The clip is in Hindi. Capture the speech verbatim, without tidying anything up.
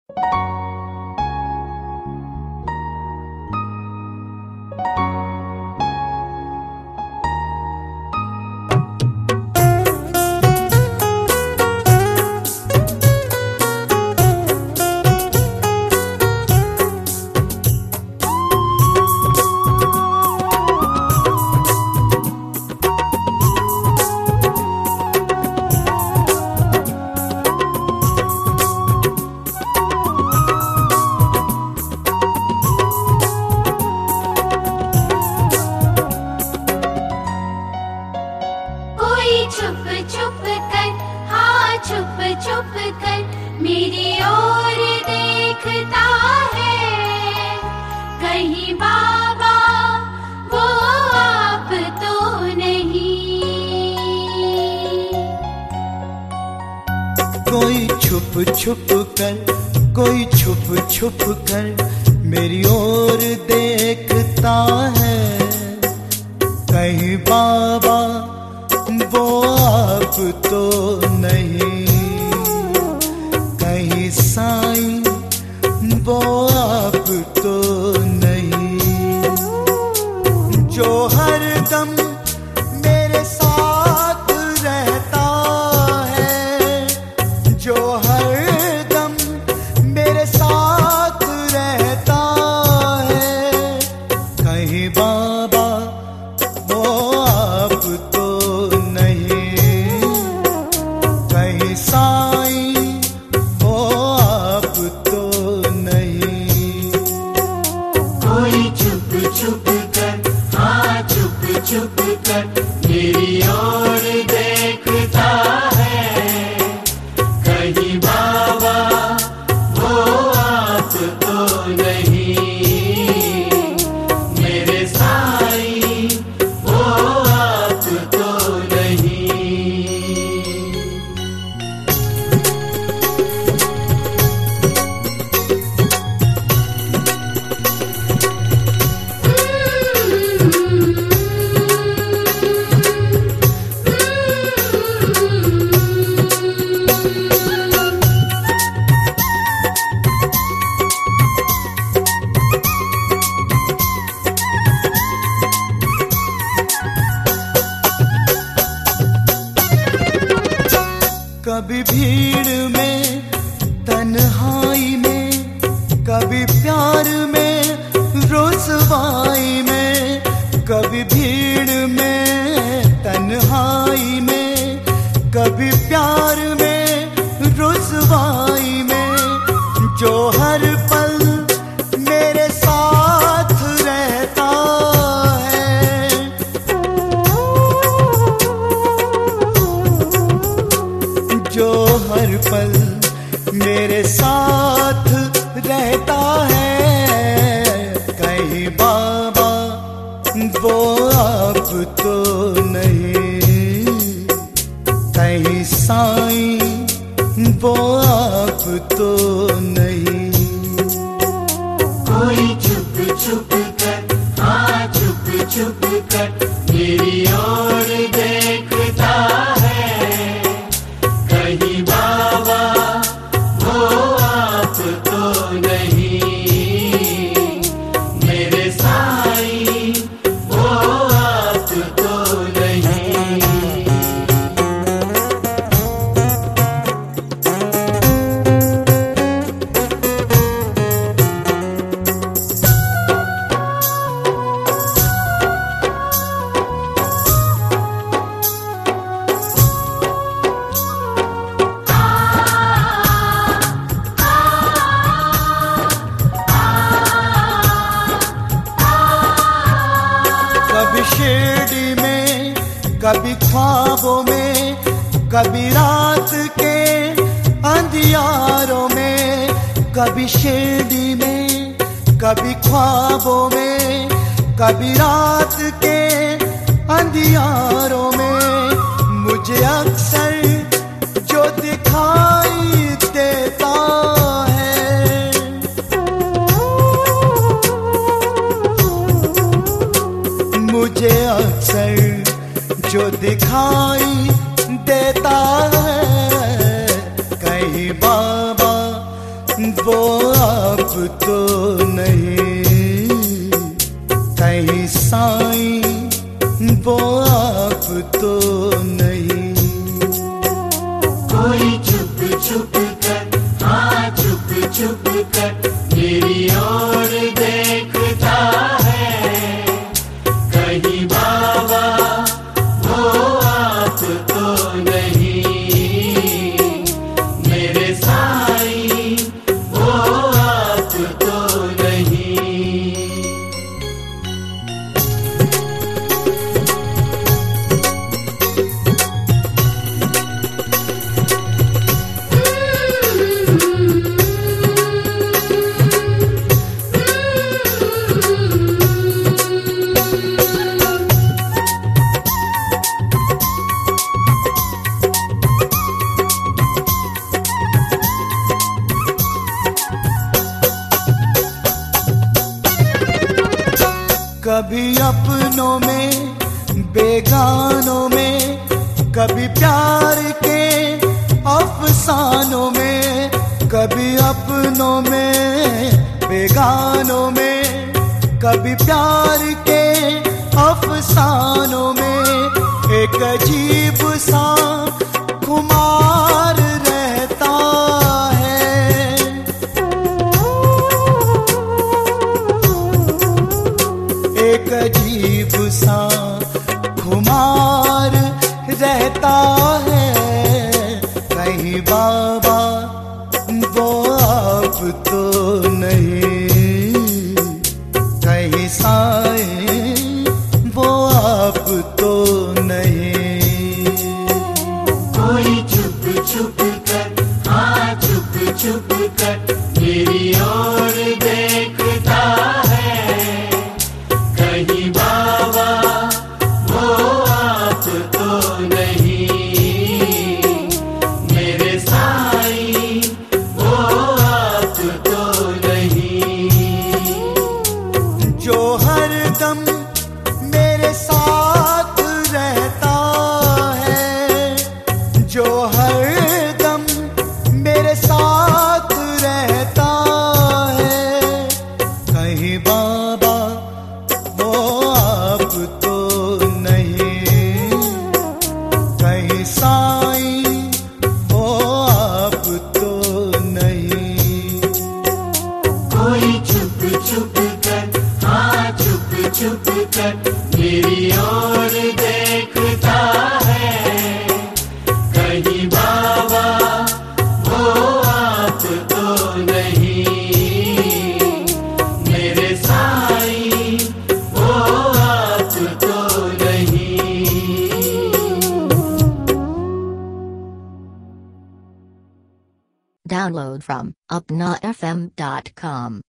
कोई छुप छुप कर, कोई छुप छुप कर मेरी ओर देखता है। कहीं बाबा वो आप तो नहीं, कहीं साईं वो आप तो नहीं, जो हर दम मेरे साथ रहता है, जो हर दम मेरे साथ रहता है। कहीं बाबा वो आप तो नहीं, कहीं साईं वो आप तो नहीं। कोई छुप छुप कर, हाँ छुप छुप कर मेरी ओर देखता है। कहीं बाबा वो आप तो नहीं, मेरे साईं वो आप तो नहीं। कभी भीड़ में, तन्हाई में, कभी प्यार में, रुसवाई में। कभी भीड़ में, तन्हाई में, कभी प्यार में, रुसवाई में। जो हर पल मेरे साथ रहता है, जो हर पल मेरे साथ रहता है। कहीं बाबा वो आप तो नहीं, कहीं साईं वो आप तो नहीं। कोई छुप छुप कर, हाँ छुप छुप कर मेरी ओर देखता है। कहीं बाबा वो आप तो नहीं, मेरे साईं वो आप तो नहीं। कभी शिरडी में, कभी ख्वाबों में, कभी रात के अंधियारों में। कभी शिरडी में, कभी ख्वाबों में, कभी रात के अंधियारों में। मुझे अक्सर जो दिखाई देता है, मुझे अक्सर जो दिखाई देता है। कहीं बाबा वो आप तो नहीं, कहीं साईं वो आप तो नहीं। कोई चुप चुप कर, हाँ चुप चुप कर मेरी ओर देखता है, कहीं बाबा वो आप तो नहीं, मेरे साईं वो आप तो नहीं। कभी अपनों में बेगानों में, कभी प्यार के अफसानों में, कभी अपनों में बेगानों में, कभी प्यार के अफसानों में, एक अजीब सा खुमार रहता है। एक अजीब सा खुमार रहता है, कहीं बाबा वो आप तो नहीं, कहीं साईं वो आप तो नहीं। कोई चुप चुप कर, हाँ चुप चुप कर मेरी ओर देखता है, कहीं बाबा वो आप तो नहीं, मेरे साईं वो आप तो नहीं। जो हरदम मेरे साथ रहता है, जो हरदम मेरे साथ रहता है, कहीं बाबा वो आप तो नहीं, कहीं साईं वो आप तो नहीं। कोई चुप चुप कर, हाँ चुप चुप कर मेरी ओर देखता है, कहीं बाबा वो आप तो नहीं, मेरे साईं वो आप तो नहीं। Download from upna f m dot com.